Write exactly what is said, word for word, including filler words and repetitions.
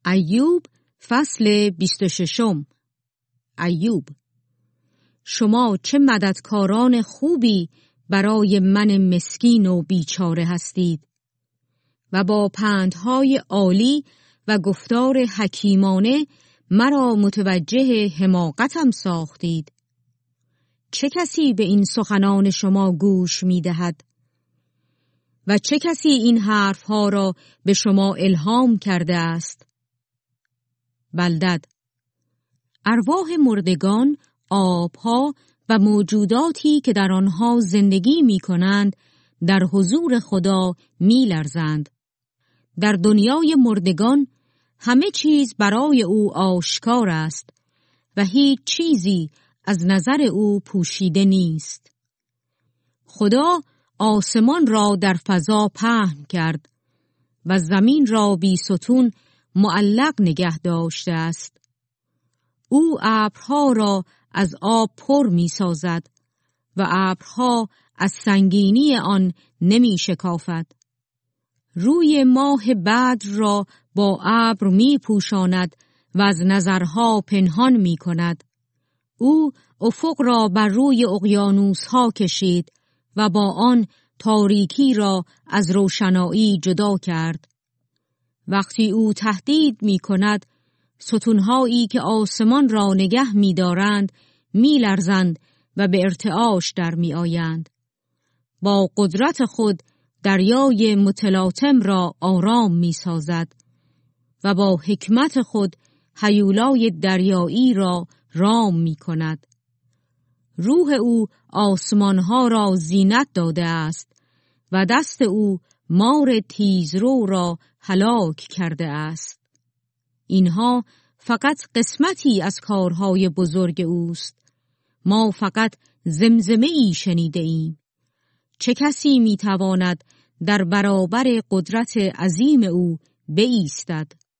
ایوب فصل بیست و ششم. ایوب: شما چه مددکاران خوبی برای من مسکین و بیچاره هستید و با پندهای عالی و گفتار حکیمانه مرا متوجه حماقتم ساختید. چه کسی به این سخنان شما گوش می دهد؟ و چه کسی این حرفها را به شما الهام کرده است؟ بلدد: ارواح مردگان، آبها و موجوداتی که در آنها زندگی می کنند در حضور خدا می لرزند. در دنیای مردگان همه چیز برای او آشکار است و هیچ چیزی از نظر او پوشیده نیست. خدا آسمان را در فضا پهن کرد و زمین را بی ستون معلق نگه داشته است. او ابرها را از آب پر می سازد و ابرها از سنگینی آن نمی شکافد. روی ماه بدر را با ابر می پوشاند و از نظرها پنهان می کند. او افق را بر روی اقیانوس‌ها کشید و با آن تاریکی را از روشنایی جدا کرد. وقتی او تهدید می کند، ستونهایی که آسمان را نگه می دارند می لرزند و به ارتعاش در می آیند. با قدرت خود دریای متلاطم را آرام می سازد و با حکمت خود هیولای دریایی را رام می کند. روح او آسمانها را زینت داده است و دست او مار تیزرو را هلاک کرده است. اینها فقط قسمتی از کارهای بزرگ اوست. ما فقط زمزمه‌ای شنیده ایم. چه کسی میتواند در برابر قدرت عظیم او بایستد؟